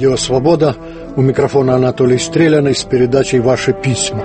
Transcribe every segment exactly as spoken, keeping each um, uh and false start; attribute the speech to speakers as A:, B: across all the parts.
A: Радио «Свобода». У микрофона Анатолий Стреляный с передачей «Ваши письма».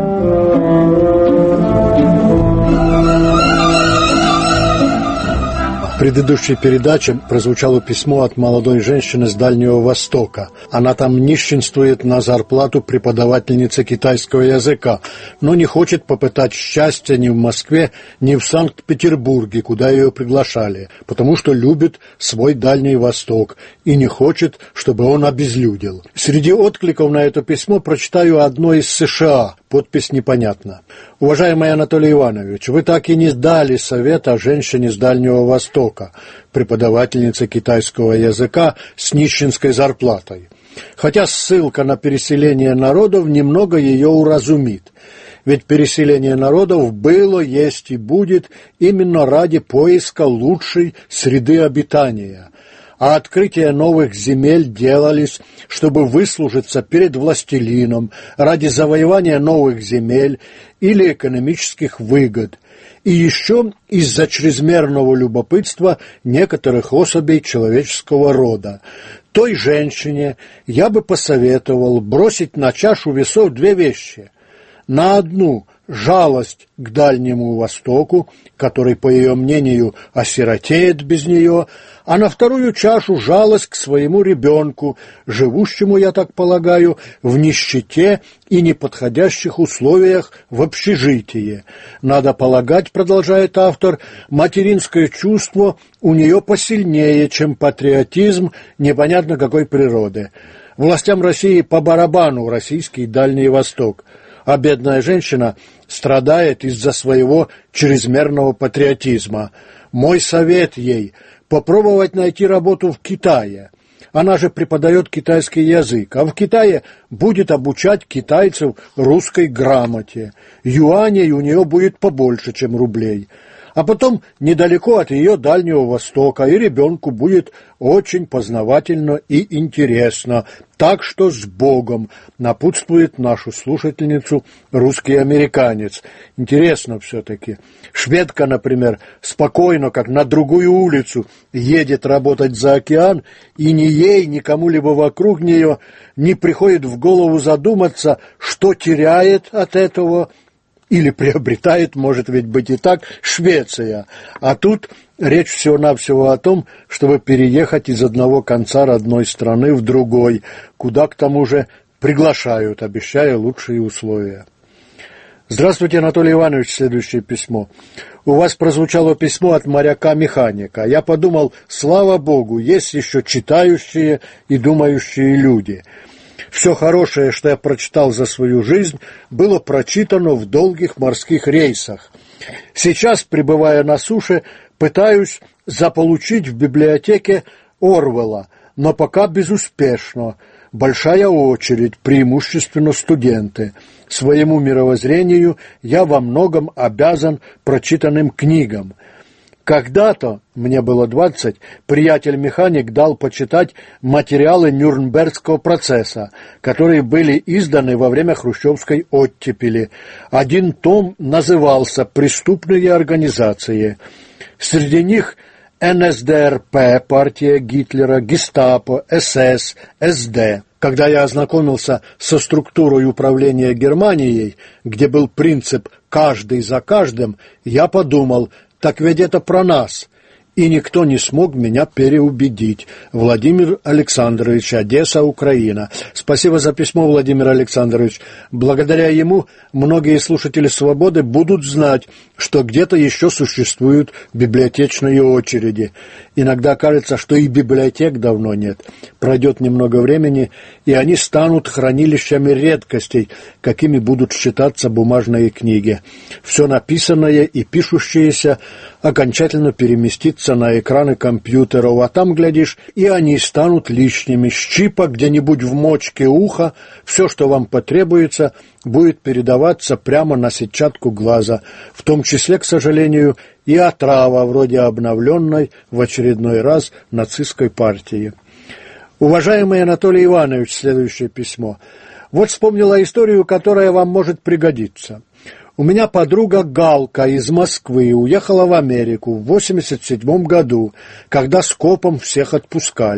A: В предыдущей передаче прозвучало письмо от молодой женщины с Дальнего Востока. Она там нищенствует на зарплату преподавательницы китайского языка, но не хочет попытать счастья ни в Москве, ни в Санкт-Петербурге, куда ее приглашали, потому что любит свой Дальний Восток и не хочет, чтобы он обезлюдил. Среди откликов на это письмо прочитаю одно из США. Подпись непонятна. Уважаемый Анатолий Иванович, вы так и не дали совета женщине с Дальнего Востока, преподавательнице китайского языка с нищенской зарплатой. Хотя ссылка на переселение народов немного ее уразумит. Ведь переселение народов было, есть и будет именно ради поиска лучшей среды обитания. А открытие новых земель делались, чтобы выслужиться перед властелином ради завоевания новых земель или экономических выгод, и еще из-за чрезмерного любопытства некоторых особей человеческого рода. Той женщине я бы посоветовал бросить на чашу весов две вещи. На одну – жалость к Дальнему Востоку, который, по ее мнению, осиротеет без нее, а на вторую чашу жалость к своему ребенку, живущему, я так полагаю, в нищете и неподходящих условиях в общежитии. Надо полагать, продолжает автор, материнское чувство у нее посильнее, чем патриотизм непонятно какой природы. Властям России по барабану российский Дальний Восток, а бедная женщина страдает из-за своего чрезмерного патриотизма. Мой совет ей – попробовать найти работу в Китае. Она же преподает китайский язык, а в Китае будет обучать китайцев русской грамоте. Юаней у нее будет побольше, чем рублей. А потом недалеко от ее Дальнего Востока, и ребенку будет очень познавательно и интересно. Так что с Богом, напутствует нашу слушательницу русский американец. Интересно все-таки. Шведка, например, спокойно, как на другую улицу, едет работать за океан, и ни ей, ни кому-либо вокруг нее не приходит в голову задуматься, что теряет от этого или приобретает, может ведь быть и так, Швеция. А тут речь всего-навсего о том, чтобы переехать из одного конца родной страны в другой, куда, к тому же, приглашают, обещая лучшие условия. Здравствуйте, Анатолий Иванович, следующее письмо. У вас прозвучало письмо от моряка-механика. Я подумал, слава Богу, есть еще читающие и думающие люди. Все хорошее, что я прочитал за свою жизнь, было прочитано в долгих морских рейсах. Сейчас, пребывая на суше, пытаюсь заполучить в библиотеке Орвелла, но пока безуспешно. Большая очередь, преимущественно студенты. Своему мировоззрению я во многом обязан прочитанным книгам. Когда-то, мне было двадцать, приятель-механик дал почитать материалы Нюрнбергского процесса, которые были изданы во время хрущевской оттепели. Один том назывался «Преступные организации». Среди них эн эс дэ эр пэ, партия Гитлера, Гестапо, эс эс, эс дэ. Когда я ознакомился со структурой управления Германией, где был принцип «каждый за каждым», я подумал, так ведь это про нас. И никто не смог меня переубедить. Владимир Александрович, Одесса, Украина. Спасибо за письмо, Владимир Александрович. Благодаря ему многие слушатели «Свободы» будут знать, что где-то еще существуют библиотечные очереди. Иногда кажется, что и библиотек давно нет. Пройдет немного времени, и они станут хранилищами редкостей, какими будут считаться бумажные книги. Все написанное и пишущееся окончательно переместится на экраны компьютеров, а там, глядишь, и они станут лишними. С чипа где-нибудь в мочке уха все, что вам потребуется, будет передаваться прямо на сетчатку глаза, в том числе, к сожалению, и отрава, вроде обновленной в очередной раз нацистской партии. Уважаемый Анатолий Иванович, следующее письмо. Вот вспомнила историю, которая вам может пригодиться. У меня подруга Галка из Москвы уехала в Америку в восемьдесят седьмом году, когда скопом всех отпускали.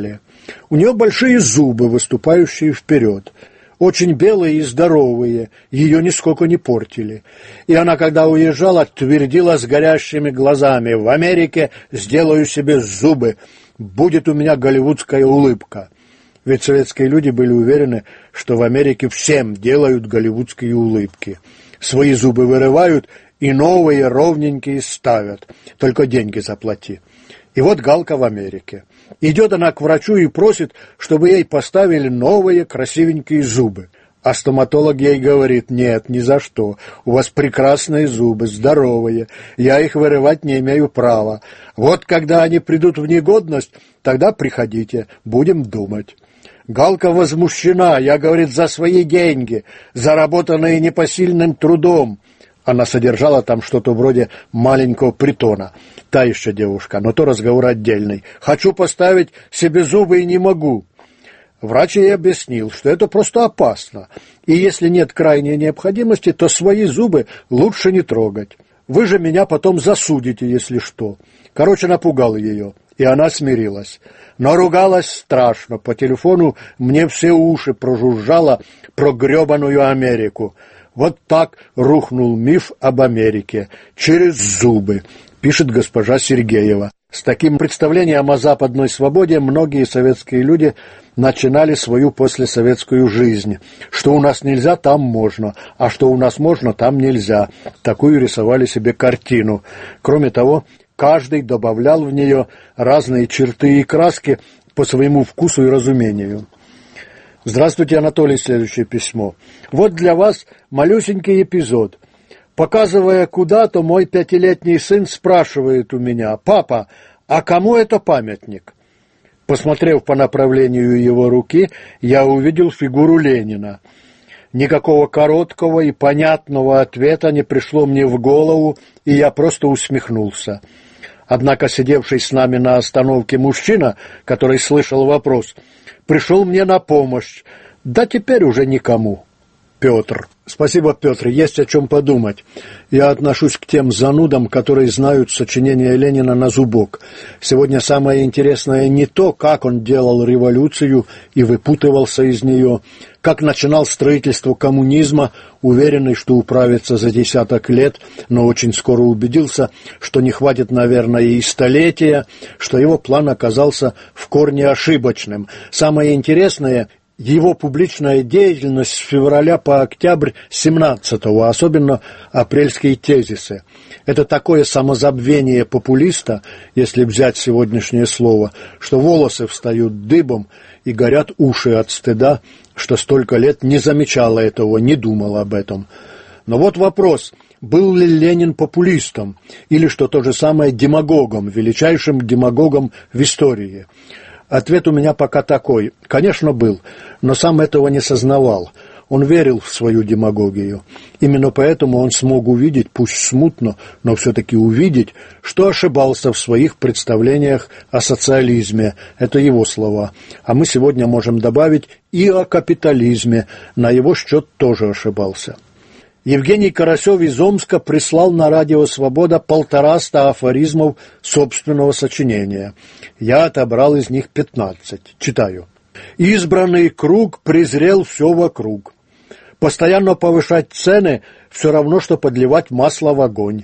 A: У нее большие зубы, выступающие вперед, очень белые и здоровые, ее нисколько не портили. И она, когда уезжала, твердила с горящими глазами: «В Америке сделаю себе зубы, будет у меня голливудская улыбка». Ведь советские люди были уверены, что в Америке всем делают голливудские улыбки. Свои зубы вырывают и новые ровненькие ставят, только деньги заплати. И вот Галка в Америке. Идет она к врачу и просит, чтобы ей поставили новые красивенькие зубы. А стоматолог ей говорит: «Нет, ни за что. У вас прекрасные зубы, здоровые. Я их вырывать не имею права. Вот когда они придут в негодность, тогда приходите, будем думать». Галка возмущена. «Я, говорит, за свои деньги, заработанные непосильным трудом». Она содержала там что-то вроде маленького притона. Та еще девушка, но то разговор отдельный. «Хочу поставить себе зубы и не могу». Врач ей объяснил, что это просто опасно, и если нет крайней необходимости, то свои зубы лучше не трогать. Вы же меня потом засудите, если что. Короче, напугал ее, и она смирилась. Но ругалась страшно. По телефону мне все уши прожужжало про гребаную Америку. Вот так рухнул миф об Америке. Через зубы, пишет госпожа Сергеева. С таким представлением о западной свободе многие советские люди начинали свою послесоветскую жизнь. Что у нас нельзя, там можно, а что у нас можно, там нельзя. Такую рисовали себе картину. Кроме того, каждый добавлял в нее разные черты и краски по своему вкусу и разумению. Здравствуйте, Анатолий, следующее письмо. Вот для вас малюсенький эпизод. Показывая куда-то, мой пятилетний сын спрашивает у меня: «Папа, а кому это памятник?» Посмотрев по направлению его руки, я увидел фигуру Ленина. Никакого короткого и понятного ответа не пришло мне в голову, и я просто усмехнулся. Однако сидевший с нами на остановке мужчина, который слышал вопрос, пришел мне на помощь. Да теперь уже никому. Петр. Спасибо, Петр, есть о чем подумать. Я отношусь к тем занудам, которые знают сочинения Ленина на зубок. Сегодня самое интересное не то, как он делал революцию и выпутывался из нее, как начинал строительство коммунизма, уверенный, что управится за десяток лет, но очень скоро убедился, что не хватит, наверное, и столетия, что его план оказался в корне ошибочным. Самое интересное — его публичная деятельность с февраля по октябрь семнадцатого, особенно апрельские тезисы. Это такое самозабвение популиста, если взять сегодняшнее слово, что волосы встают дыбом и горят уши от стыда, что столько лет не замечала этого, не думала об этом. Но вот вопрос: был ли Ленин популистом или, что то же самое, демагогом, величайшим демагогом в истории? Ответ у меня пока такой: конечно, был, но сам этого не сознавал. Он верил в свою демагогию. Именно поэтому он смог увидеть, пусть смутно, но все-таки увидеть, что ошибался в своих представлениях о социализме. Это его слова. А мы сегодня можем добавить и о капитализме. На его счет тоже ошибался. Евгений Карасев из Омска прислал на радио «Свобода» полтораста афоризмов собственного сочинения. Я отобрал из них пятнадцать. Читаю. «Избранный круг презрел все вокруг. Постоянно повышать цены – все равно, что подливать масло в огонь.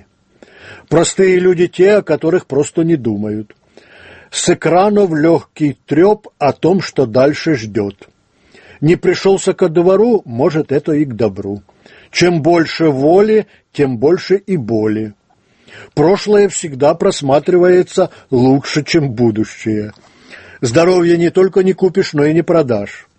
A: Простые люди те, о которых просто не думают. С экранов легкий треп о том, что дальше ждет. Не пришелся ко двору, может, это и к добру. Чем больше воли, тем больше и боли. Прошлое всегда просматривается лучше, чем будущее. Здоровье не только не купишь, но и не продашь.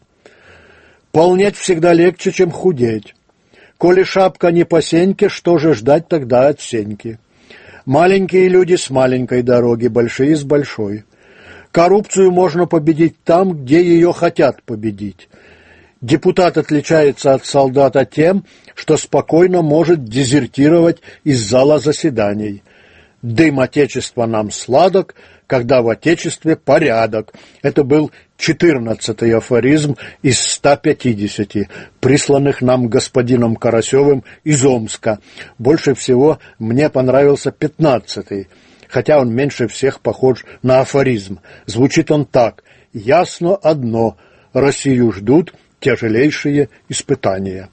A: Полнеть всегда легче, чем худеть. Коли шапка не по сеньке, что же ждать тогда от сеньки? Маленькие люди с маленькой дороги, большие с большой. Коррупцию можно победить там, где ее хотят победить. Депутат отличается от солдата тем, что спокойно может дезертировать из зала заседаний. Дым Отечества нам сладок, когда в Отечестве порядок. Это был четырнадцатый афоризм из ста пятидесяти, присланных нам господином Карасевым из Омска. Больше всего мне понравился пятнадцатый, хотя он меньше всех похож на афоризм. Звучит он так: ясно одно – Россию ждут тяжелейшие испытания.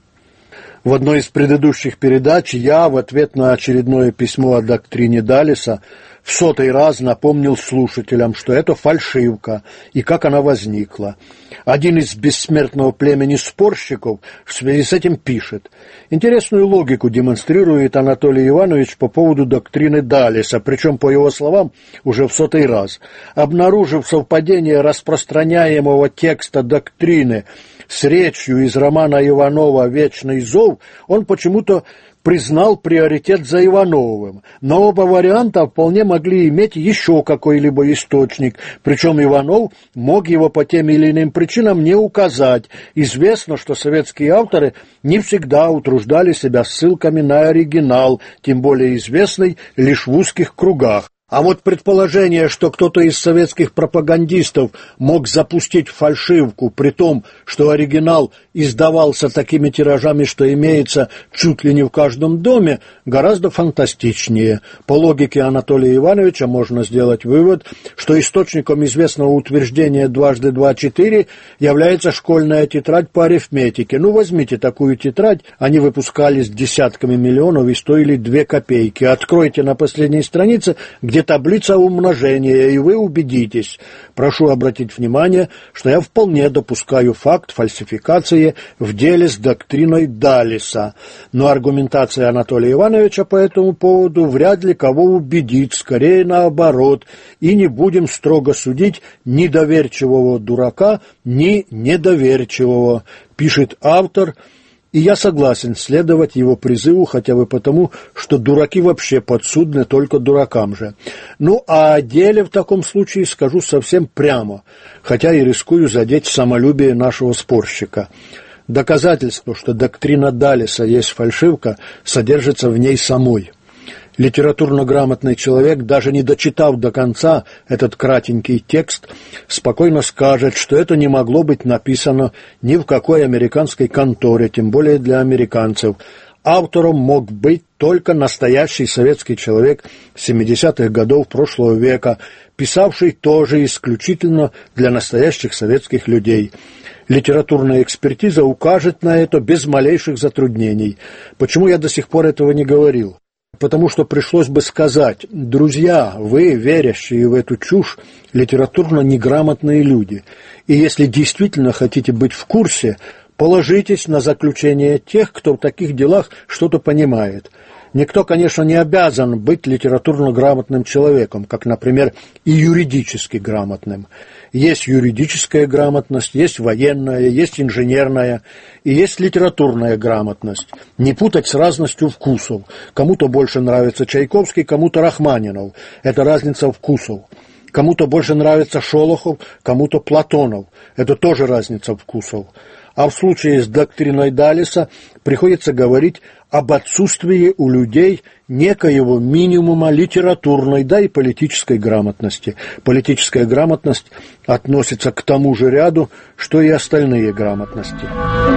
A: В одной из предыдущих передач я в ответ на очередное письмо о доктрине Даллеса в сотый раз напомнил слушателям, что это фальшивка и как она возникла. Один из бессмертного племени спорщиков в связи с этим пишет: интересную логику демонстрирует Анатолий Иванович по поводу доктрины Даллеса, причем, по его словам, уже в сотый раз. Обнаружив совпадение распространяемого текста доктрины с речью из романа Иванова «Вечный зов», он почему-то признал приоритет за Ивановым, но оба варианта вполне могли иметь еще какой-либо источник, причем Иванов мог его по тем или иным причинам не указать. Известно, что советские авторы не всегда утруждали себя ссылками на оригинал, тем более известный лишь в узких кругах. А вот предположение, что кто-то из советских пропагандистов мог запустить фальшивку, при том, что оригинал издавался такими тиражами, что имеется чуть ли не в каждом доме, гораздо фантастичнее. По логике Анатолия Ивановича можно сделать вывод, что источником известного утверждения дважды два четыре является школьная тетрадь по арифметике. Ну, возьмите такую тетрадь, они выпускались десятками миллионов и стоили две копейки. Откройте на последней странице, где таблица умножения, и вы убедитесь. Прошу обратить внимание, что я вполне допускаю факт фальсификации в деле с доктриной Даллеса, но аргументация Анатолия Ивановича по этому поводу вряд ли кого убедит, скорее наоборот, и не будем строго судить ни доверчивого дурака, ни недоверчивого, пишет автор. И я согласен следовать его призыву, хотя бы потому, что дураки вообще подсудны только дуракам же. Ну, а о деле в таком случае скажу совсем прямо, хотя и рискую задеть самолюбие нашего спорщика. Доказательство, что доктрина Даллеса есть фальшивка, содержится в ней самой. Литературно грамотный человек, даже не дочитав до конца этот кратенький текст, спокойно скажет, что это не могло быть написано ни в какой американской конторе, тем более для американцев. Автором мог быть только настоящий советский человек семидесятых годов прошлого века, писавший тоже исключительно для настоящих советских людей. Литературная экспертиза укажет на это без малейших затруднений. Почему я до сих пор этого не говорил? Потому что пришлось бы сказать: друзья, вы, верящие в эту чушь, литературно неграмотные люди, и если действительно хотите быть в курсе, положитесь на заключение тех, кто в таких делах что-то понимает. Никто, конечно, не обязан быть литературно грамотным человеком, как, например, и юридически грамотным. Есть юридическая грамотность, есть военная, есть инженерная и есть литературная грамотность. Не путать с разностью вкусов. Кому-то больше нравится Чайковский, кому-то Рахманинов. Это разница вкусов. Кому-то больше нравится Шолохов, кому-то Платонов. Это тоже разница вкусов. А в случае с доктриной Даллеса приходится говорить об отсутствии у людей некоего минимума литературной, да и политической грамотности. Политическая грамотность относится к тому же ряду, что и остальные грамотности.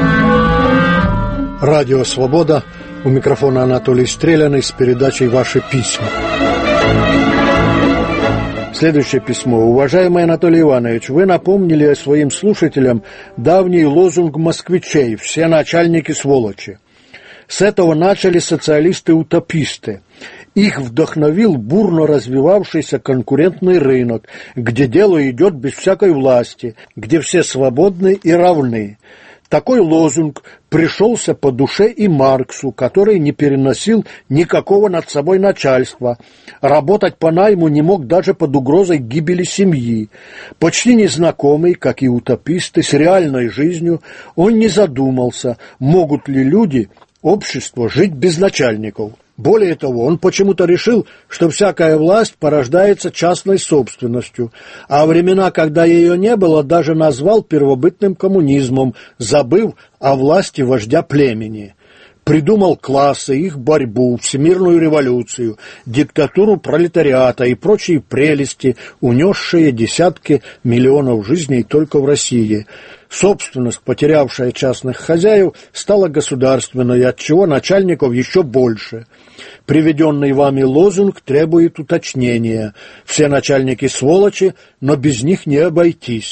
A: Радио «Свобода». У микрофона Анатолий Стреляный с передачей «Ваши письма». Следующее письмо. Уважаемый Анатолий Иванович, вы напомнили своим слушателям давний лозунг москвичей «Все начальники сволочи». С этого начали социалисты-утописты. Их вдохновил бурно развивавшийся конкурентный рынок, где дело идет без всякой власти, где все свободны и равны. Такой лозунг пришелся по душе и Марксу, который не переносил никакого над собой начальства. Работать по найму не мог даже под угрозой гибели семьи. Почти незнакомый, как и утописты, с реальной жизнью, он не задумался, могут ли люди, общество, жить без начальников. Более того, он почему-то решил, что всякая власть порождается частной собственностью, а времена, когда ее не было, даже назвал первобытным коммунизмом, забыв о власти вождя племени. Придумал классы, их борьбу, всемирную революцию, диктатуру пролетариата и прочие прелести, унесшие десятки миллионов жизней только в России. Собственность, потерявшая частных хозяев, стала государственной, отчего начальников еще больше. Приведенный вами лозунг требует уточнения. Все начальники сволочи, но без них не обойтись.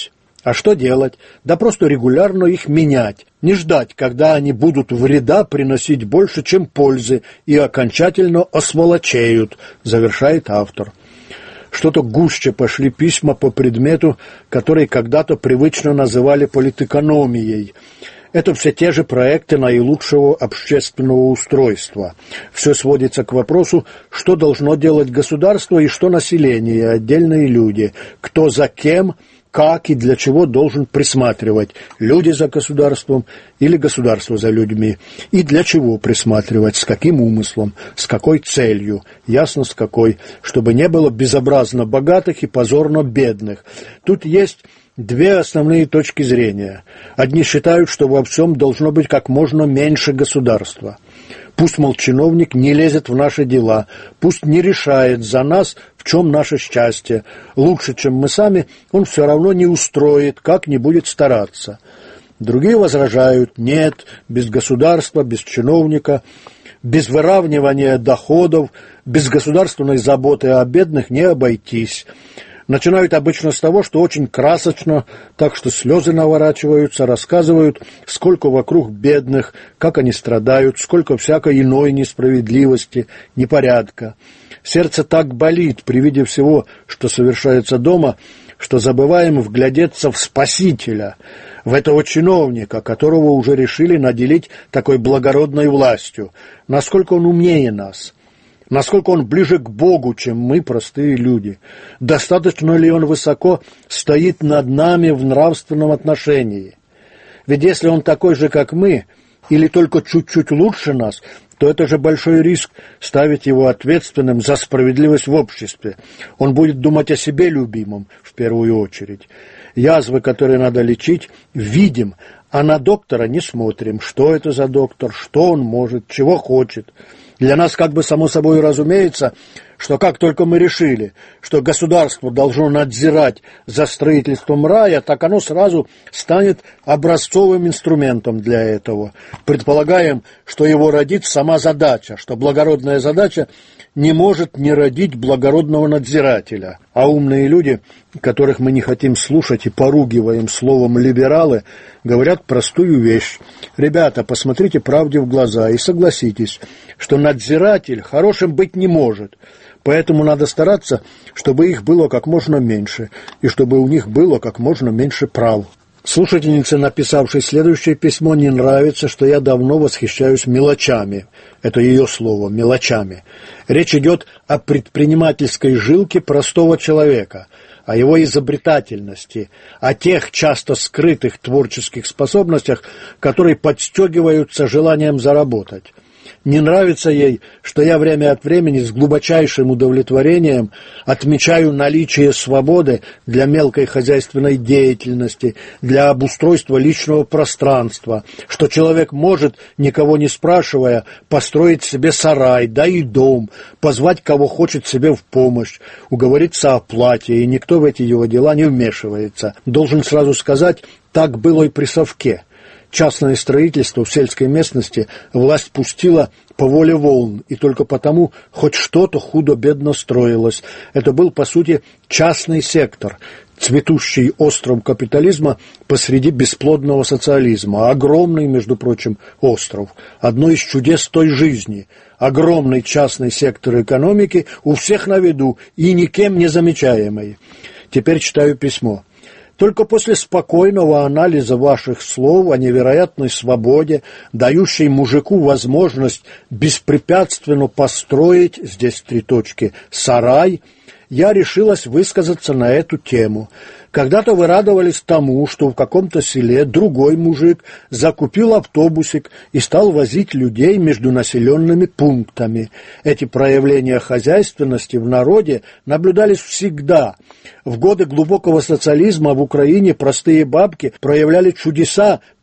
A: А что делать? Да просто регулярно их менять. Не ждать, когда они будут вреда приносить больше, чем пользы, и окончательно осволочеют, завершает автор. Что-то гуще пошли письма по предмету, который когда-то привычно называли политэкономией. Это все те же проекты наилучшего общественного устройства. Все сводится к вопросу, что должно делать государство и что население, отдельные люди, кто за кем, как и для чего должен присматривать, люди за государством или государство за людьми, и для чего присматривать, с каким умыслом, с какой целью, ясно с какой, чтобы не было безобразно богатых и позорно бедных. Тут есть две основные точки зрения. Одни считают, что во всем должно быть как можно меньше государства. Пусть, мол, чиновник не лезет в наши дела, пусть не решает за нас, в чем наше счастье. Лучше, чем мы сами, он все равно не устроит, как не будет стараться. Другие возражают: нет, без государства, без чиновника, без выравнивания доходов, без государственной заботы о бедных не обойтись. Начинают обычно с того, что очень красочно, так что слезы наворачиваются, рассказывают, сколько вокруг бедных, как они страдают, сколько всякой иной несправедливости, непорядка. Сердце так болит при виде всего, что совершается дома, что забываем вглядеться в Спасителя, в этого чиновника, которого уже решили наделить такой благородной властью. Насколько он умнее нас? Насколько он ближе к Богу, чем мы, простые люди? Достаточно ли он высоко стоит над нами в нравственном отношении? Ведь если он такой же, как мы, или только чуть-чуть лучше нас, то это же большой риск ставить его ответственным за справедливость в обществе. Он будет думать о себе любимом в первую очередь. Язвы, которые надо лечить, видим, а на доктора не смотрим. Что это за доктор, что он может, чего хочет. Для нас как бы само собой разумеется, что как только мы решили, что государство должно надзирать за строительством рая, так оно сразу станет образцовым инструментом для этого. Предполагаем, что его родит сама задача, что благородная задача не может не родить благородного надзирателя. А умные люди, которых мы не хотим слушать и поругиваем словом «либералы», говорят простую вещь. Ребята, посмотрите правде в глаза и согласитесь, что надзиратель хорошим быть не может. Поэтому надо стараться, чтобы их было как можно меньше, и чтобы у них было как можно меньше прав. Слушательнице, написавшей следующее письмо, не нравится, что я давно восхищаюсь мелочами. Это ее слово, мелочами. Речь идет о предпринимательской жилке простого человека, о его изобретательности, о тех часто скрытых творческих способностях, которые подстегиваются желанием заработать. Не нравится ей, что я время от времени с глубочайшим удовлетворением отмечаю наличие свободы для мелкой хозяйственной деятельности, для обустройства личного пространства, что человек может, никого не спрашивая, построить себе сарай, да и дом, позвать кого хочет себе в помощь, уговориться о плате, и никто в эти его дела не вмешивается. Должен сразу сказать, так было и при совке. Частное строительство в сельской местности власть пустила по воле волн, и только потому хоть что-то худо-бедно строилось. Это был, по сути, частный сектор, цветущий остров капитализма посреди бесплодного социализма. Огромный, между прочим, остров. Одно из чудес той жизни. Огромный частный сектор экономики у всех на виду и никем не замечаемый. Теперь читаю письмо. Только после спокойного анализа ваших слов о невероятной свободе, дающей мужику возможность беспрепятственно построить, здесь три точки, сарай, я решилась высказаться на эту тему. Когда-то вы радовались тому, что в каком-то селе другой мужик закупил автобусик и стал возить людей между населенными пунктами. Эти проявления хозяйственности в народе наблюдались всегда. В годы глубокого социализма в Украине простые бабки проявляли чудеса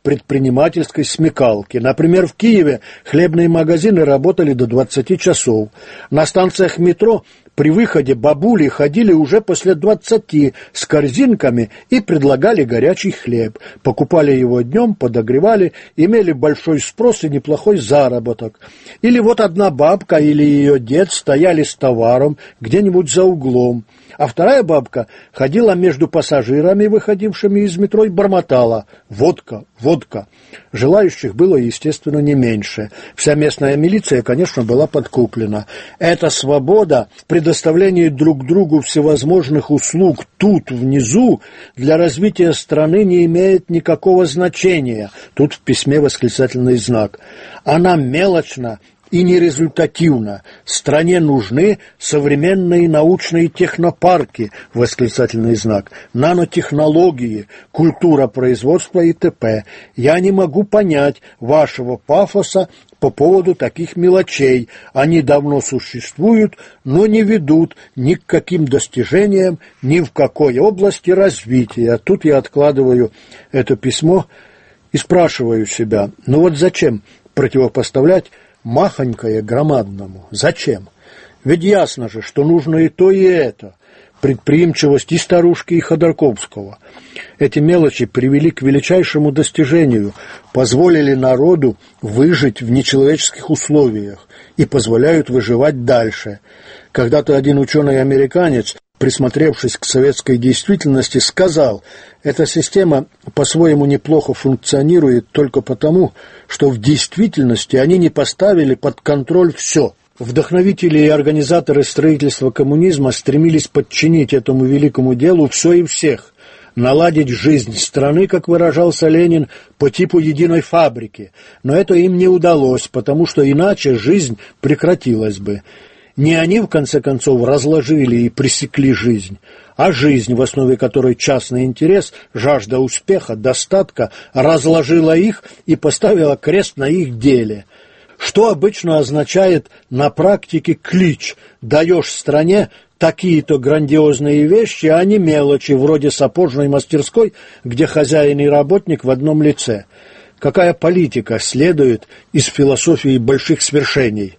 A: предпринимательской смекалки. Например, в Киеве хлебные магазины работали до двадцати часов. На станциях метро при выходе бабули ходили уже после двадцати с корзинками и предлагали горячий хлеб. Покупали его днем, подогревали, имели большой спрос и неплохой заработок. Или вот одна бабка или ее дед стояли с товаром где-нибудь за углом, а вторая бабка ходила между пассажирами, выходившими из метро, и бормотала: «Водка, водка». Желающих было, естественно, не меньше. Вся местная милиция, конечно, была подкуплена. Эта свобода в предоставлении друг другу всевозможных услуг тут, внизу, для развития страны не имеет никакого значения. Тут в письме восклицательный знак. Она мелочна и нерезультативно. Стране нужны современные научные технопарки, восклицательный знак, нанотехнологии, культура производства и т.п. Я не могу понять вашего пафоса по поводу таких мелочей. Они давно существуют, но не ведут ни к каким достижениям, ни в какой области развития. Тут я откладываю это письмо и спрашиваю себя, ну вот зачем противопоставлять махонькое громадному? Зачем? Ведь ясно же, что нужно и то, и это. Предприимчивость и старушки, и Ходорковского. Эти мелочи привели к величайшему достижению, позволили народу выжить в нечеловеческих условиях и позволяют выживать дальше. Когда-то один ученый-американец, присмотревшись к советской действительности, сказал: эта система по-своему неплохо функционирует только потому, что в действительности они не поставили под контроль все. Вдохновители и организаторы строительства коммунизма стремились подчинить этому великому делу все и всех, наладить жизнь страны, как выражался Ленин, по типу единой фабрики. Но это им не удалось, потому что иначе жизнь прекратилась бы. Не они, в конце концов, разложили и пресекли жизнь, а жизнь, в основе которой частный интерес, жажда успеха, достатка, разложила их и поставила крест на их деле. Что обычно означает на практике клич: даешь стране такие-то грандиозные вещи, а не мелочи, вроде сапожной мастерской, где хозяин и работник в одном лице. Какая политика следует из философии больших свершений?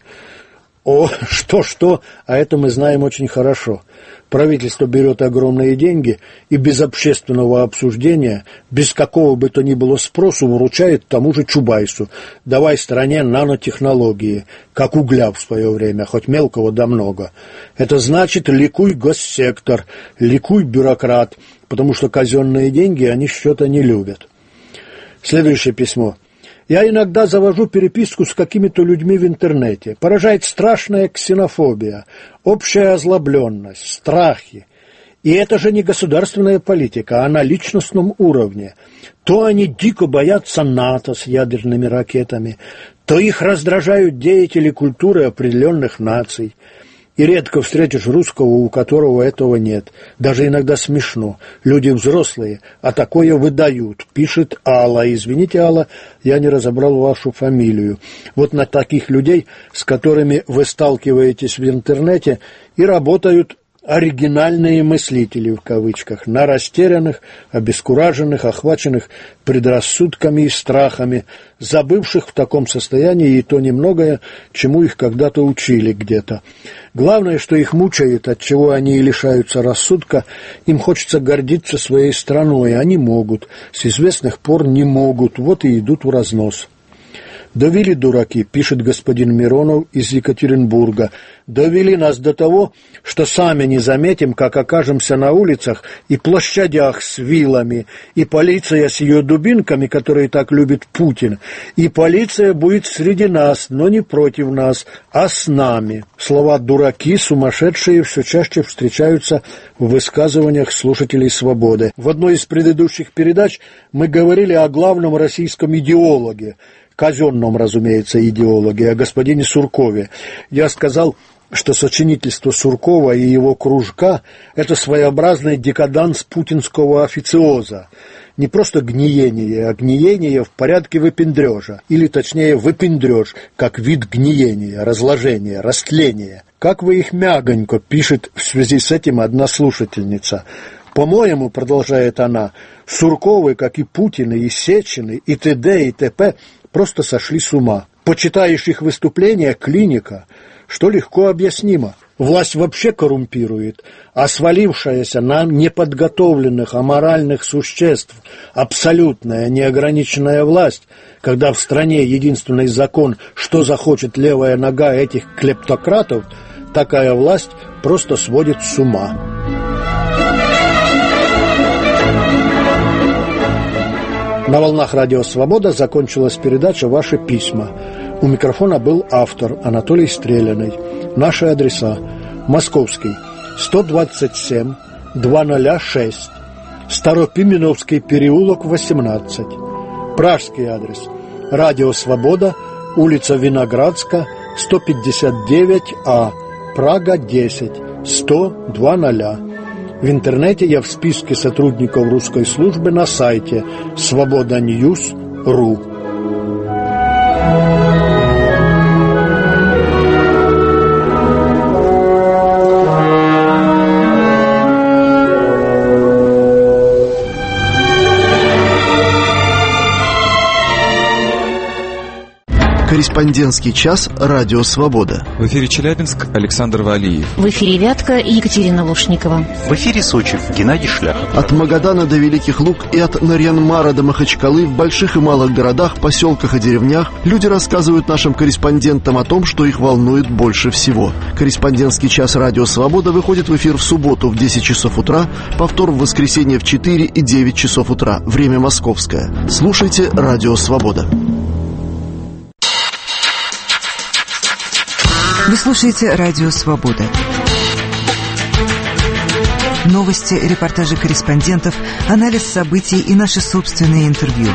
A: О, что-что, а это мы знаем очень хорошо. Правительство берет огромные деньги и без общественного обсуждения, без какого бы то ни было спросу, вручает тому же Чубайсу: давай стране нанотехнологии, как угля в свое время, хоть мелкого да много. Это значит: ликуй госсектор, ликуй бюрократ, потому что казенные деньги они счета не любят. Следующее письмо. Я иногда завожу переписку с какими-то людьми в интернете. Поражает страшная ксенофобия, общая озлобленность, страхи. И это же не государственная политика, а на личностном уровне. То они дико боятся НАТО с ядерными ракетами, то их раздражают деятели культуры определенных наций. И редко встретишь русского, у которого этого нет. Даже иногда смешно. Люди взрослые, а такое выдают. Пишет Алла. Извините, Алла, я не разобрал вашу фамилию. Вот на таких людей, с которыми вы сталкиваетесь в интернете, и работают оригинальные мыслители, в кавычках, на растерянных, обескураженных, охваченных предрассудками и страхами, забывших в таком состоянии и то немногое, чему их когда-то учили где-то. Главное, что их мучает, от чего они и лишаются рассудка, им хочется гордиться своей страной, они могут, с известных пор не могут, вот и идут в разнос. «Довели, дураки», — пишет господин Миронов из Екатеринбурга, «довели нас до того, что сами не заметим, как окажемся на улицах и площадях с вилами, и полиция с ее дубинками, которые так любит Путин, и полиция будет среди нас, но не против нас, а с нами». Слова «дураки», «сумасшедшие» все чаще встречаются в высказываниях слушателей «Свободы». В одной из предыдущих передач мы говорили о главном российском идеологе, казенном, разумеется, идеологе, о господине Суркове. Я сказал, что сочинительство Суркова и его кружка – это своеобразный декаданс путинского официоза. Не просто гниение, а гниение в порядке выпендрежа, или точнее выпендреж, как вид гниения, разложения, растления. «Как вы их мягонько», – пишет в связи с этим одна слушательница. По-моему, продолжает она, Сурковы, как и Путины, и Сечины, и т.д. и т.п. просто сошли с ума. Почитаешь их выступления, клиника, что легко объяснимо. Власть вообще коррумпирует, а свалившаяся на неподготовленных аморальных существ абсолютная неограниченная власть, когда в стране единственный закон, что захочет левая нога этих клептократов, такая власть просто сводит с ума. На волнах Радио Свобода закончилась передача «Ваши письма». У микрофона был автор Анатолий Стреляный. Наши адреса: Московский, сто двадцать семь, двести шесть, Старопименовский переулок, восемнадцать. Пражский адрес: Радио Свобода, улица Виноградска, сто пятьдесят девять А, Прага, десять, сто, двести. В интернете я в списке сотрудников русской службы на сайте свобода ньюс точка ру.
B: Корреспондентский час «Радио Свобода».
C: В эфире Челябинск, Александр Валиев.
D: В эфире Вятка и Екатерина Лушникова.
E: В эфире Сочи, Геннадий Шляхов.
B: От Магадана до Великих Луг и от Нарьян-Мара до Махачкалы в больших и малых городах, поселках и деревнях люди рассказывают нашим корреспондентам о том, что их волнует больше всего. Корреспондентский час «Радио Свобода» выходит в эфир в субботу в десять часов утра, повтор в воскресенье в четыре и девять часов утра. Время московское. Слушайте «Радио Свобода».
F: Вы слушаете «Радио Свобода». Новости, репортажи корреспондентов, анализ событий и наши собственные интервью.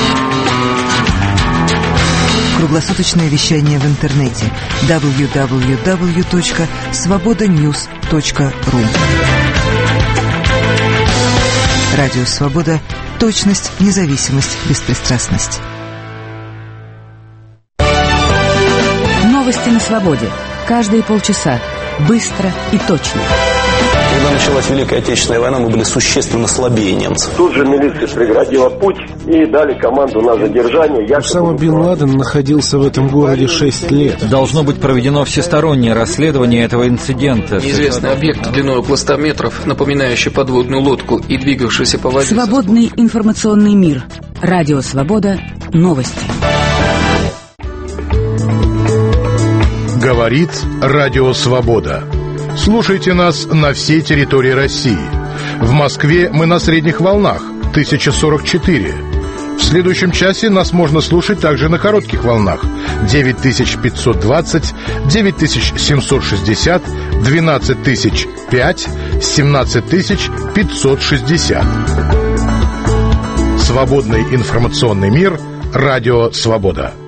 F: Круглосуточное вещание в интернете дабл ю дабл ю дабл ю точка свобода ньюс точка ру. «Радио Свобода». Точность, независимость, беспристрастность.
D: Новости на свободе. Каждые полчаса. Быстро и точно.
E: Когда началась Великая Отечественная война, мы были существенно слабее немцев.
G: Тут же милиция преградила путь и дали команду на задержание.
H: Усама бин Ладен находился в этом городе шесть лет.
I: Должно быть проведено всестороннее расследование этого инцидента.
J: Неизвестный объект длиной около ста метров, напоминающий подводную лодку и двигавшийся по воде.
D: Свободный информационный мир. Радио Свобода. Новости.
K: Говорит Радио Свобода. Слушайте нас на всей территории России. В Москве мы на средних волнах тысяча сорок четыре. В следующем часе нас можно слушать также на коротких волнах девять тысяч пятьсот двадцать, девять тысяч семьсот шестьдесят, двенадцать тысяч пять, семнадцать тысяч пятьсот шестьдесят. Свободный информационный мир. Радио Свобода.